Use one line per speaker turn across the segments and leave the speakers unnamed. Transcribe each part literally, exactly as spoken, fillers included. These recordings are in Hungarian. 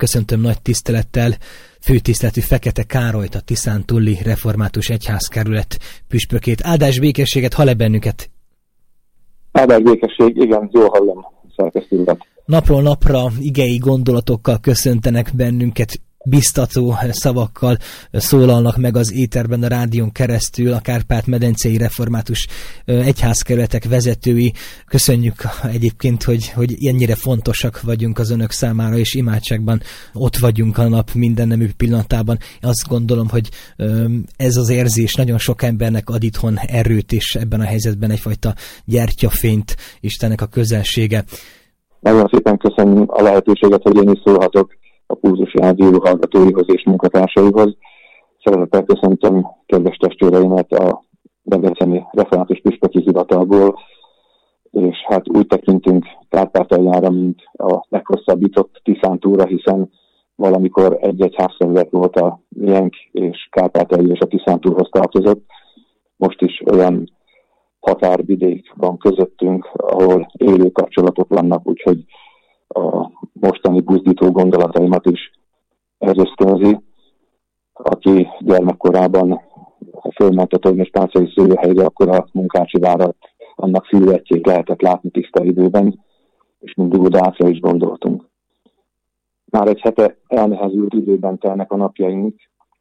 köszöntöm nagy tisztelettel főtiszteletű Fekete Károlyt, a tiszántúli református egyházkerület püspökét. Áldás békességet, hall-e bennünket?
Áldás békesség, igen, jól hallom, szerkesztőt.
Napról napra igei gondolatokkal köszöntenek bennünket, biztató szavakkal szólalnak meg az éterben a rádión keresztül a Kárpát-medencei református egyházkerületek vezetői. Köszönjük egyébként, hogy, hogy ennyire fontosak vagyunk az önök számára, és imádságban ott vagyunk a nap minden nemű pillanatában. Azt gondolom, hogy ez az érzés nagyon sok embernek ad itthon erőt, és ebben a helyzetben egyfajta gyertyafényt, Istennek a közelsége.
Nagyon szépen köszönöm a lehetőséget, hogy én is szólhatok a Pulzus Rádió hallgatóihoz és munkatársaihoz. Szeretettel köszöntöm kedves testvéreimet a debreceni református püspöki hivatalból, és hát úgy tekintünk Kárpátaljára, mint a meghosszabbított Tiszántúra, hiszen valamikor egy egyházkerület volt a miénk, és Kárpátalja és a Tiszántúrhoz tartozott. Most is olyan határvidék van közöttünk, ahol élő kapcsolatok vannak, úgyhogy a mostani buzdító gondolataimat is ez ösztönzi. Aki gyermekkorában fölment a Tornyos Páncéli szőlőhelyre, akkor a Munkácsi várat, annak szilvettjét lehetett látni tiszta időben, és mindig odátra is gondoltunk. Már egy hete elnehezült időben telnek a napjaink,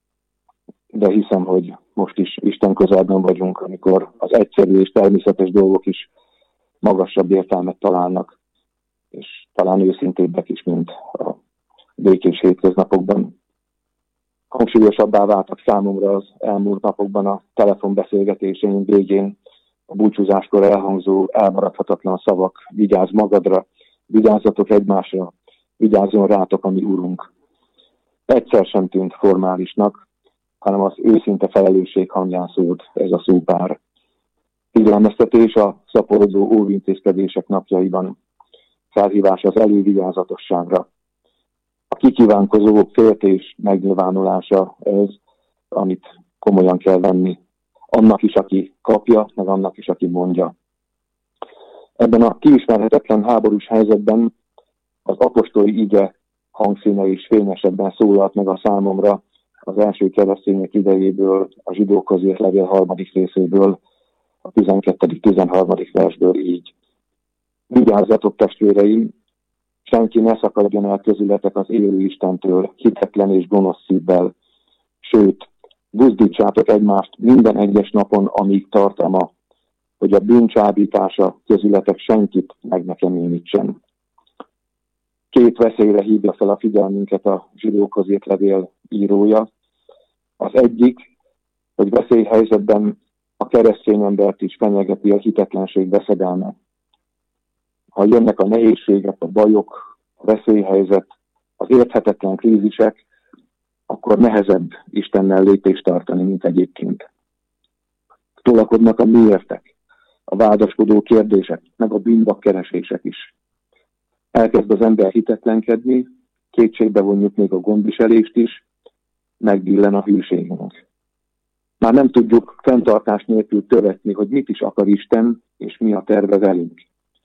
de hiszem, hogy most is Isten közelben vagyunk, amikor az egyszerű és természetes dolgok is magasabb értelmet találnak, és talán őszintébbek is, mint a békés hétköznapokban. Hangsúlyosabbá váltak számomra az elmúlt napokban a telefonbeszélgetéseim végén a búcsúzáskor elhangzó elmaradhatatlan szavak: vigyázz magadra, vigyázzatok egymásra, vigyázzon rátok a mi Urunk. Egyszer sem tűnt formálisnak, hanem az őszinte felelősség hangján szólt ez a szópár. Figyelmeztetés a szaporodó óvintézkedések napjaiban, felhívás az elővigyázatosságra. A kikívánkozó féltés megnyilvánulása ez, amit komolyan kell venni. Annak is, aki kapja, meg annak is, aki mondja. Ebben a kiismerhetetlen háborús helyzetben az apostoli ige hangszíne is fényesebben szólalt meg a számomra az első keresztények idejéből, a zsidókhoz írt levél harmadik részéből, a tizenkettedik-tizenharmadik versből így. Vigyázzatok, testvéreim, senki ne szakadjon el közületek az élő Istentől, hitetlen és gonosz szívvel. Sőt, buzdítsátok egymást minden egyes napon, amíg tart a ma, hogy a bűncsábítása közületek senkit meg ne keményítsen. Két veszélyre hívja fel a figyelmünket a zsidókhoz írt levél írója. Az egyik, hogy veszélyhelyzetben a keresztény embert is fenyegeti a hitetlenség veszedelme. Ha jönnek a nehézségek, a bajok, a veszélyhelyzet, az érthetetlen krízisek, akkor nehezebb Istennel lépést tartani, mint egyébként. Tolakodnak a miértek, a vádaskodó kérdések, meg a bűnbakkeresések is. Elkezd az ember hitetlenkedni, kétségbe vonjuk még a gondviselést is, megbillen a hűségünk. Már nem tudjuk fenntartás nélkül követni, hogy mit is akar Isten, és mi a terve velünk.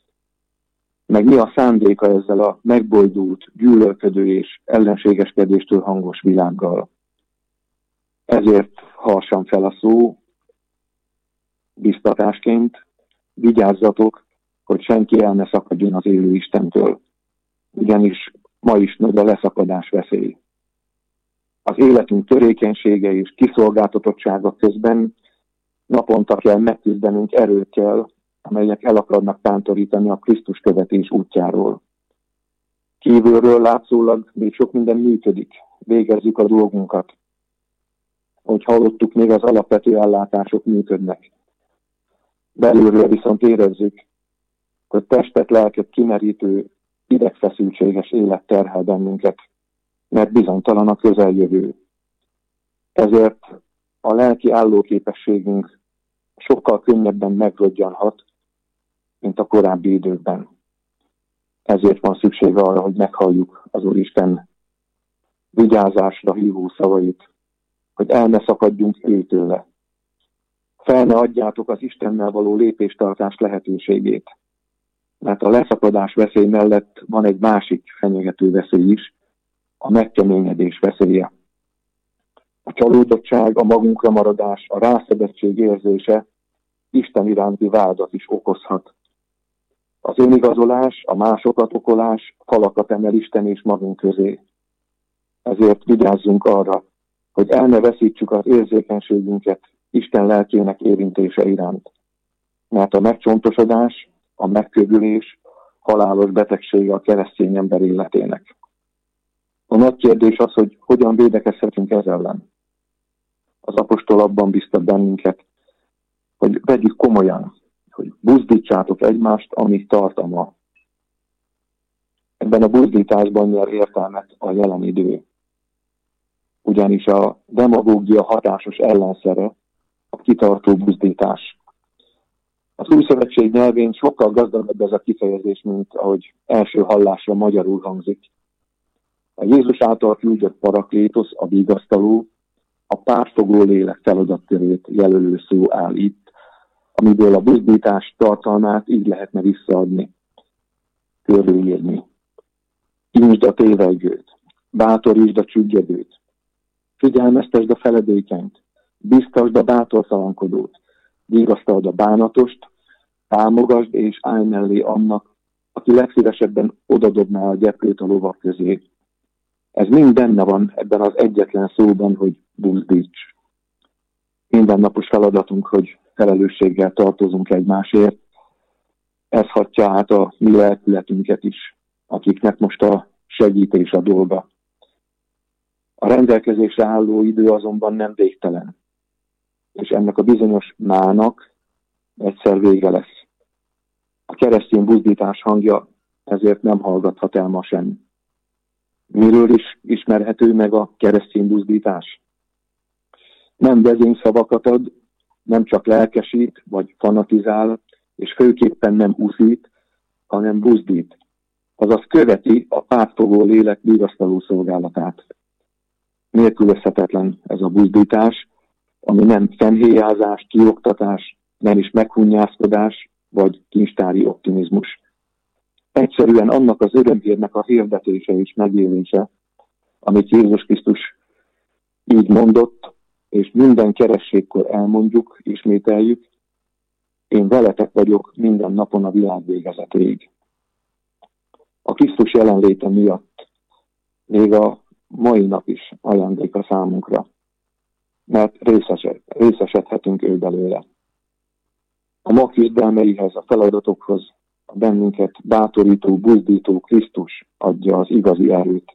Meg mi a szándéka ezzel a megboldult, gyűlölködő és ellenségeskedéstől hangos világgal. Ezért harsam fel a szó, biztatásként: vigyázzatok, hogy senki el ne szakadjon az élő Istentől. Ugyanis ma is nagy a leszakadás veszély. Az életünk törékenysége és kiszolgáltatottsága közben naponta kell megküzdenünk erőkkel, amelyek el akarnak tántorítani a Krisztus követés útjáról. Kívülről látszólag még sok minden működik, végezzük a dolgunkat. Hogy hallottuk, még az alapvető ellátások működnek. Belülről viszont érezzük, hogy testet, lelket kimerítő, idegfeszültséges élet terhel bennünket, mert bizonytalan a közeljövő. Ezért a lelki állóképességünk sokkal könnyebben megrodjanhat, mint a korábbi időkben. Ezért van szükség arra, hogy meghalljuk az Úristen vigyázásra hívó szavait, hogy el ne szakadjunk őtőle. Fel ne adjátok az Istennel való lépéstartás lehetőségét, mert a leszakadás veszély mellett van egy másik fenyegető veszély is, a megkeményedés veszélye. A csalódottság, a magunkra maradás, a rászedettség érzése Isten iránti vádat is okozhat. Az önigazolás, a másokat okolás falakat emel Isten és magunk közé. Ezért vigyázzunk arra, hogy el ne veszítsük az érzékenységünket Isten lelkének érintése iránt. Mert a megcsontosodás, a megködülés halálos betegsége a keresztény ember életének. A nagy kérdés az, hogy hogyan védekezhetünk ez ellen. Az apostol abban biztat bennünket, hogy vegyük komolyan, hogy buzdítsátok egymást, amíg tart a ma. Ebben a buzdításban nyer értelmet a jelen idő. Ugyanis a demagógia hatásos ellenszere a kitartó buzdítás. Az Új Szövetség nyelvén sokkal gazdagabb ez a kifejezés, mint ahogy első hallásra magyarul hangzik. A Jézus által küldött paraklétosz, a vigasztaló, a pártfogó lélek feladatkörét jelölő szó áll itt, amiből a buzdítás tartalmát így lehetne visszaadni, körülírni. Intsd a tévegőt, bátorítsd a csüggedőt, figyelmeztesd a feledékenyt, biztasd a bátortalankodót, vigasztald a bánatost, támogasd és állj mellé annak, aki legszívesebben odadobná a gyeplőt a lovak közé. Ez mind benne van ebben az egyetlen szóban, hogy buzdíts. Mindennapos feladatunk, hogy felelősséggel tartozunk egymásért. Ez hatja át a mi lelkületünket is, akiknek most a segítés a dolga. A rendelkezésre álló idő azonban nem végtelen, és ennek a bizonyos mának egyszer vége lesz. A keresztény buzdítás hangja ezért nem hallgathat el ma sem. Miről is ismerhető meg a keresztény buzdítás? Nem vezényszavakat ad, nem csak lelkesít, vagy fanatizál, és főképpen nem uszít, hanem buzdít. Azaz követi a pártfogó lélek vigasztaló szolgálatát. Nélkülözhetetlen ez a buzdítás, ami nem fennhéjázás, kioktatás, nem is meghunnyászkodás, vagy kincstári optimizmus. Egyszerűen annak az örömhírnek a hirdetése és megélése, amit Jézus Krisztus így mondott, és minden kerességkor elmondjuk, ismételjük, én veletek vagyok minden napon a világ végezetéig. A Krisztus jelenléte miatt még a mai nap is ajándék a számunkra, mert részesed, részesedhetünk ő belőle. A ma küzdelmeihez, a feladatokhoz a bennünket bátorító, buzdító Krisztus adja az igazi erőt.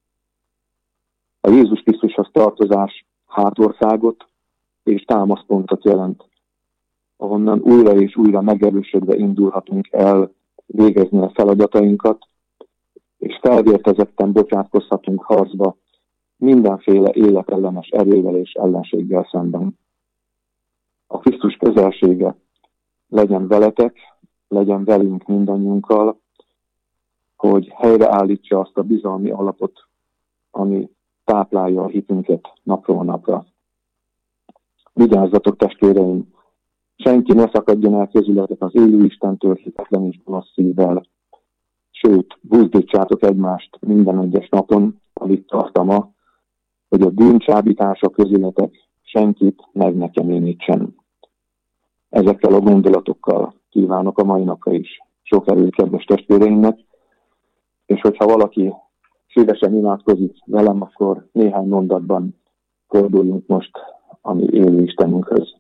A Jézus Krisztushoz tartozás hátországot és támaszpontot jelent, ahonnan újra és újra megerősödve indulhatunk el végezni a feladatainkat, és felvértezetten bocsátkozhatunk harcba mindenféle életellenes erővel és ellenséggel szemben. A Krisztus közelsége legyen veletek, legyen velünk mindannyiunkkal, hogy helyreállítsa azt a bizalmi alapot, ami táplálja a hitünket napról napra. Vigyázzatok, testvéreim! Senki ne szakadjon el közületek az élő Istentől hitetlen és gonosz szívvel. Sőt, buzdítsátok egymást minden egyes napon, alig tart a ma, hogy a bűncsábítása közületek senkit meg ne keményítsen. Ezekkel a gondolatokkal kívánok a mai napra is sok erőt kedves testvéreimnek, és hogyha valaki szívesen imádkozik velem, akkor néhány mondatban forduljunk most a mi élő Istenünkhöz.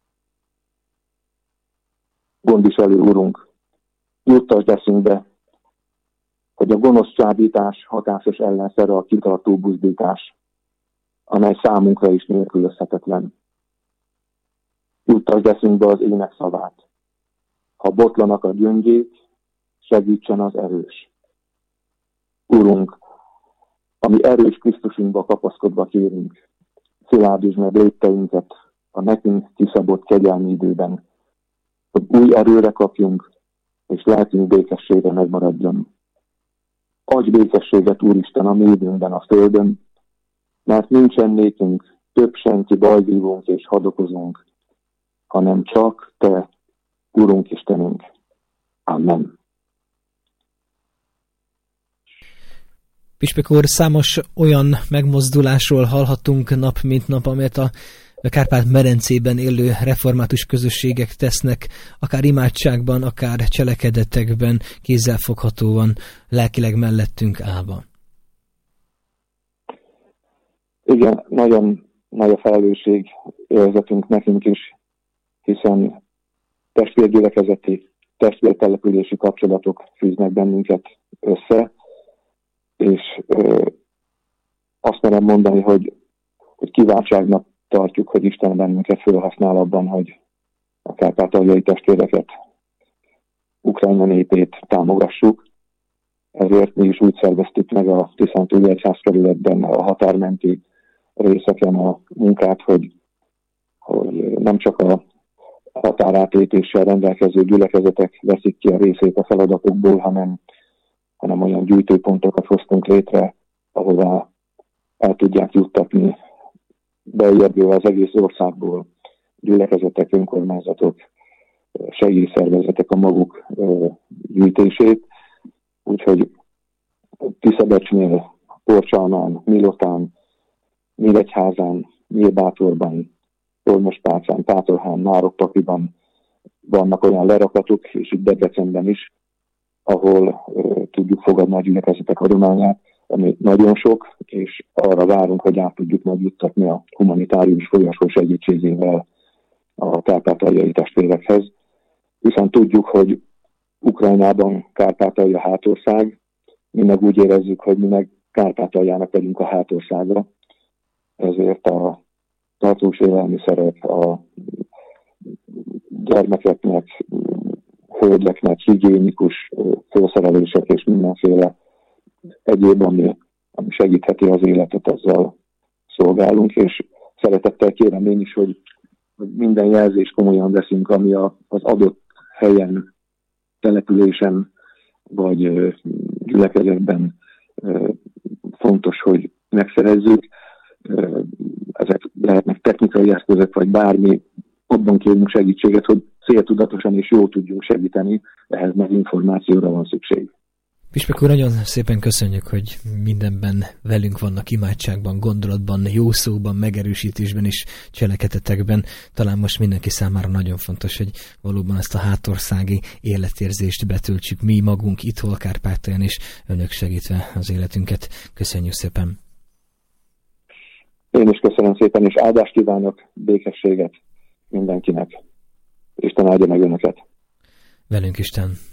Gondviselő Urunk, juttasd eszünkbe, hogy a gonosz csábítás hatásos ellenszere a kitartó buzdítás, amely számunkra is nélkülözhetetlen. Juttasd eszünkbe az ének szavát. Ha botlanak a gyöngyék, segítsen az erős. Urunk, ami erős Krisztusunkba kapaszkodva kérünk, szilárdítsd meg lépteinket a nekünk kiszabott kegyelmi időben, hogy új erőre kapjunk, és lelkünk békessége megmaradjon. Adj békességet, Úristen, a mélyünkben, a földön, mert nincsen nékünk több senki bajvívónk és hadokozónk, hanem csak Te, Urunk Istenünk. Amen.
Püspök úr, számos olyan megmozdulásról hallhatunk nap mint nap, amelyet a Kárpát-medencében élő református közösségek tesznek, akár imádságban, akár cselekedetekben, kézzelfoghatóan, lelkileg mellettünk állva.
Igen, nagyon nagy a felelősség érzetünk nekünk is, hiszen testvérgyülekezeti, testvértelepülési kapcsolatok fűznek bennünket össze, és ö, azt merem mondani, hogy, hogy kiváltságnak tartjuk, hogy Isten bennünket felhasznál abban, hogy a kárpátaljai testvéreket, Ukrajna népét támogassuk. Ezért mi is úgy szerveztük meg a Tiszántúli egyházkerületben a határmenti részeken a munkát, hogy, hogy nem csak a határátlépéssel rendelkező gyülekezetek veszik ki a részét a feladatokból, hanem, hanem olyan gyűjtőpontokat hoztunk létre, ahová el tudják juttatni beérjövő az egész országból gyülekezetek, önkormányzatok, segélyszervezetek a maguk gyűjtését. Úgyhogy Tiszabecsnél, Porcsalmán, Milotán, Nyíregyházán, Nyírbátorban, Tolmospálcán, Pátorhán, Márokpakiban vannak olyan lerakatok, és itt Debrecenben is, ahol uh, tudjuk fogadni a gyülekezetek adományát, ami nagyon sok, és arra várunk, hogy át tudjuk majd juttatni a humanitárius folyosó segítségével a kárpátaljai testvérekhez. Hiszen tudjuk, hogy Ukrajnában Kárpátalja hátország, mi meg úgy érezzük, hogy mi meg Kárpátaljának vagyunk a hátországra. Ezért a tartós élelmiszerek, a gyermekeknek, hölgyeknek higiénikus felszerelések és mindenféle egyéb, ami, ami segítheti az életet, azzal szolgálunk, és szeretettel kérem én is, hogy, hogy minden jelzést komolyan veszünk, ami a, az adott helyen, településen vagy gyülekezetben fontos, hogy megszerezzük. Ezek lehetnek technikai eszközök, vagy bármi, abban kérünk segítséget, hogy céltudatosan és jól tudjunk segíteni, ehhez meg információra van szükség.
Püspök úr, nagyon szépen köszönjük, hogy mindenben velünk vannak, imádságban, gondolatban, jó szóban, megerősítésben és cselekedetekben. Talán most mindenki számára nagyon fontos, hogy valóban ezt a hátországi életérzést betöltsük mi magunk itthon Kárpátalján, és önök segítve az életünket. Köszönjük szépen!
Én is köszönöm szépen, és áldást kívánok, békességet mindenkinek. Isten áldja meg önöket!
Velünk Isten!